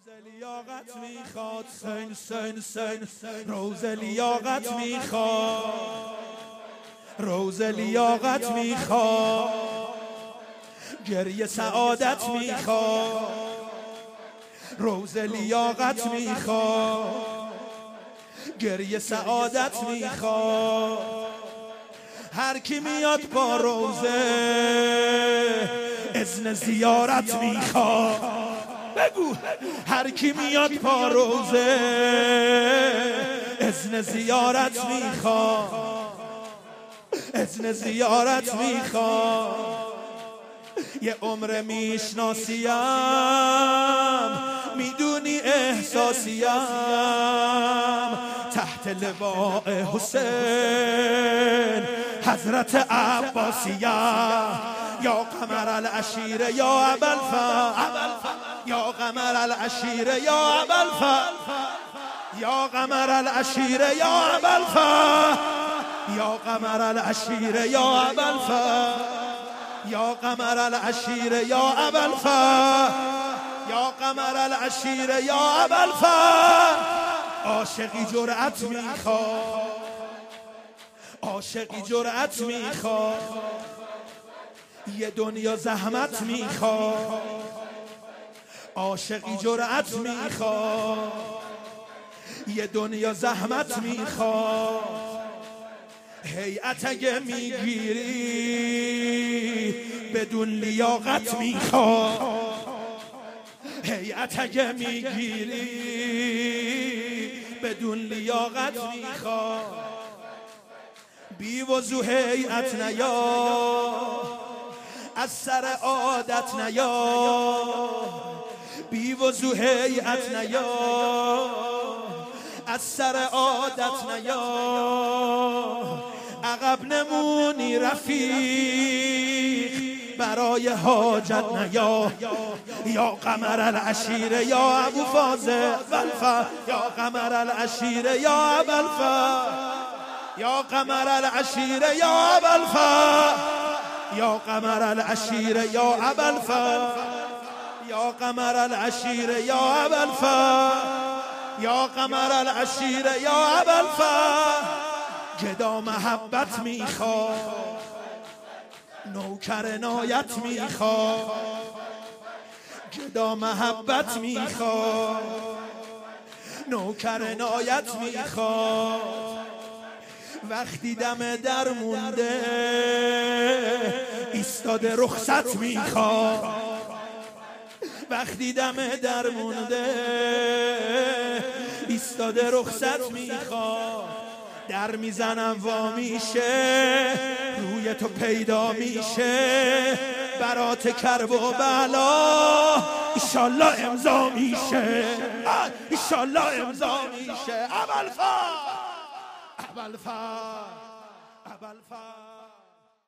لیاقت میخواد سین سین سین روز لیاقت میخواد روز لیاقت میخواد گریه سعادت میخواد روز لیاقت میخواد گریه سعادت میخواد هر کی میاد با روزه اذن زیارت میخواد بگو هر کی میاد با روزه اذن زیارت میخواد اذن زیارت میخواد یه عمر میشناسیم میدونی احساسیم تحت لواء حسین حضرت عباسیه یا قمر العشیره یا ابوالفضل یا قمر العشیره یا ابوالفضل یا قمر العشیره یا ابوالفضل یا قمر العشیره یا ابوالفضل یا قمر العشیره یا ابوالفضل یا قمر العشیره یا ابوالفضل عاشقی جرأت میخواد عاشقی جرأت میخواد یه دنیا زحمت میخواد عاشقی جرأت میخواد یه دنیا زحمت میخواد هیئت اگه میگیری بدون لیاقت میخواد هیئت اگه میگیری بدون لیاقت میخواد بی وضو هیئت نیا از سر عادت نیا بی وضو هیئت نیا از سر عادت نیا عقب نمونی رفیق برای حاجت نیا یا قمر العشیره یا ابوالفضل یا قمر العشیره یا ابوالفضل یا قمر العشیره یا ابوالفضل یا قمر العشیره یا ابوالفضل یا قمر العشیره یا ابوالفضل یا قمر العشیره یا ابوالفضل گدا محبت میخواد نوکر عنایت میخواد گدا محبت میخواد نوکر عنایت میخواد وقتی دم در مونده ایستاده رخصت میخواد وقتی دم در مونده ایستاده رخصت میخواد در میزنم وا میشه روی تو پیدا میشه برات کرب و بلا ایشالله امضا میشه ایشالله امضا میشه ابوالفضل ابوالفضل ابوالفضل